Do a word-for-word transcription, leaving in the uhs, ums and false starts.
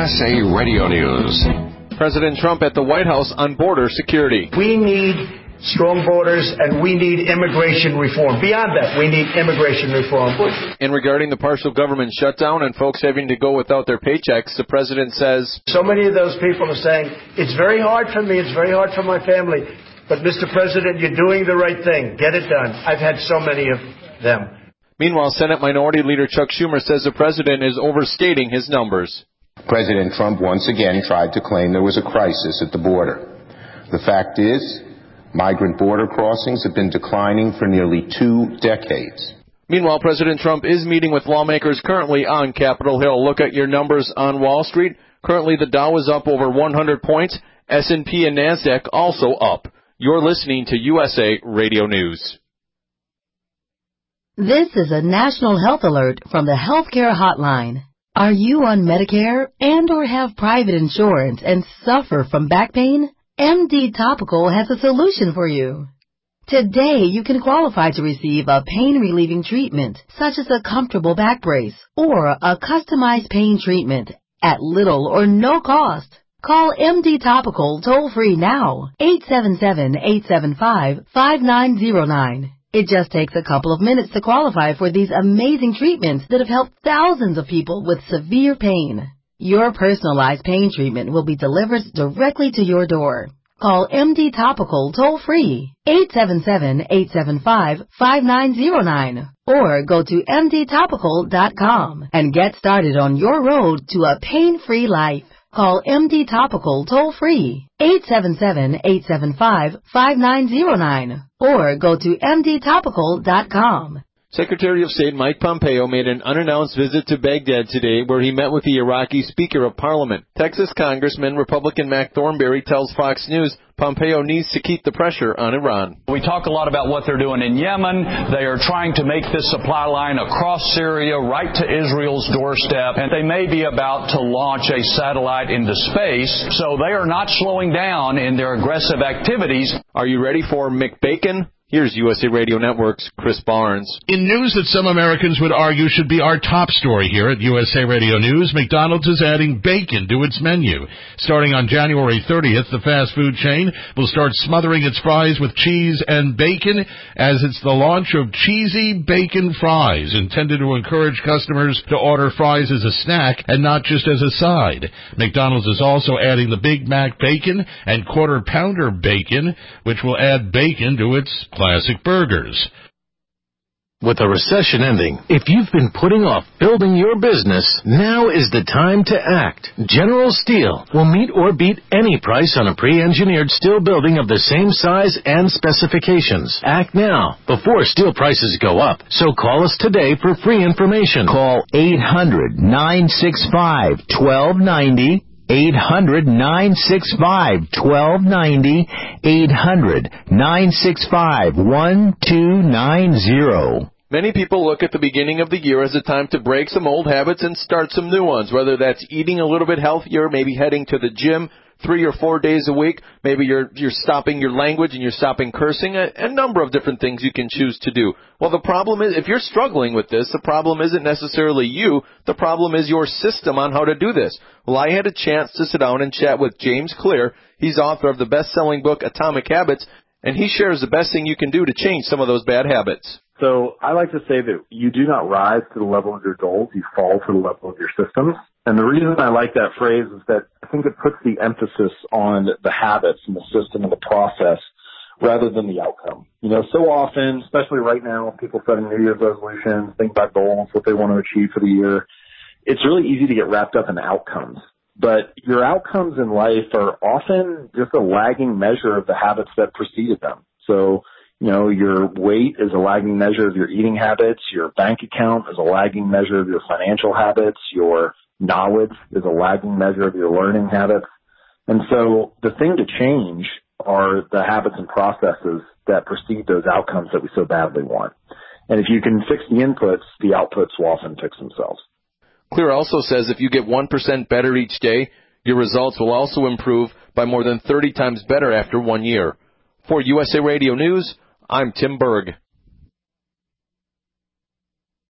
S A Radio News. President Trump at the White House on border security. We need strong borders, and we need immigration reform. Beyond that, we need immigration reform. And regarding the partial government shutdown and folks having to go without their paychecks, the president says, so many of those people are saying, it's very hard for me, it's very hard for my family, but Mister President, you're doing the right thing. Get it done. I've had so many of them. Meanwhile, Senate Minority Leader Chuck Schumer says the president is overstating his numbers. President Trump once again tried to claim there was a crisis at the border. The fact is, migrant border crossings have been declining for nearly two decades. Meanwhile, President Trump is meeting with lawmakers currently on Capitol Hill. Look at your numbers on Wall Street. Currently, the Dow is up over one hundred points. S and P and NASDAQ also up. You're listening to U S A Radio News. This is a national health alert from the Healthcare Hotline. Are you on Medicare and or have private insurance and suffer from back pain? M D Topical has a solution for you. Today, you can qualify to receive a pain-relieving treatment, such as a comfortable back brace or a customized pain treatment at little or no cost. Call M D Topical toll-free now, eight seven seven, eight seven five, five nine zero nine. It just takes a couple of minutes to qualify for these amazing treatments that have helped thousands of people with severe pain. Your personalized pain treatment will be delivered directly to your door. Call M D Topical toll-free, eight seven seven, eight seven five, five nine zero nine, or go to M D topical dot com and get started on your road to a pain-free life. Call M D Topical toll-free, eight seven seven, eight seven five, five nine zero nine, or go to M D topical dot com. Secretary of State Mike Pompeo made an unannounced visit to Baghdad today where he met with the Iraqi Speaker of Parliament. Texas Congressman Republican Mac Thornberry tells Fox News Pompeo needs to keep the pressure on Iran. We talk a lot about what they're doing in Yemen. They are trying to make this supply line across Syria right to Israel's doorstep, and they may be about to launch a satellite into space, so they are not slowing down in their aggressive activities. Are you ready for McBacon? Here's U S A Radio Network's Chris Barnes. In news that some Americans would argue should be our top story here at U S A Radio News, McDonald's is adding bacon to its menu. Starting on January thirtieth, the fast food chain will start smothering its fries with cheese and bacon, as it's the launch of Cheesy Bacon Fries, intended to encourage customers to order fries as a snack and not just as a side. McDonald's is also adding the Big Mac Bacon and Quarter Pounder Bacon, which will add bacon to its classic burgers. With the recession ending, if you've been putting off building your business, now is the time to act. General Steel will meet or beat any price on a pre-engineered steel building of the same size and specifications. Act now, before steel prices go up. So call us today for free information. Call eight hundred, nine six five, one two nine zero. eight hundred, nine six five, one two nine zero. eight hundred, nine six five, one two nine zero. Many people look at the beginning of the year as a time to break some old habits and start some new ones, whether that's eating a little bit healthier, maybe heading to the gym three or four days a week, maybe you're you're stopping your language and you're stopping cursing, a, a number of different things you can choose to do. Well, the problem is, if you're struggling with this, the problem isn't necessarily you, the problem is your system on how to do this. Well, I had a chance to sit down and chat with James Clear. He's author of the best-selling book, Atomic Habits, and he shares the best thing you can do to change some of those bad habits. So I like to say that you do not rise to the level of your goals, you fall to the level of your systems. And the reason I like that phrase is that I think it puts the emphasis on the habits and the system and the process rather than the outcome. You know, so often, especially right now, people setting New Year's resolutions, think about goals, what they want to achieve for the year. It's really easy to get wrapped up in outcomes. But your outcomes in life are often just a lagging measure of the habits that preceded them. So, you know, your weight is a lagging measure of your eating habits. Your bank account is a lagging measure of your financial habits. Your knowledge is a lagging measure of your learning habits. And so the thing to change are the habits and processes that precede those outcomes that we so badly want. And if you can fix the inputs, the outputs will often fix themselves. Clear also says if you get one percent better each day, your results will also improve by more than thirty times better after one year. For U S A Radio News, I'm Tim Berg.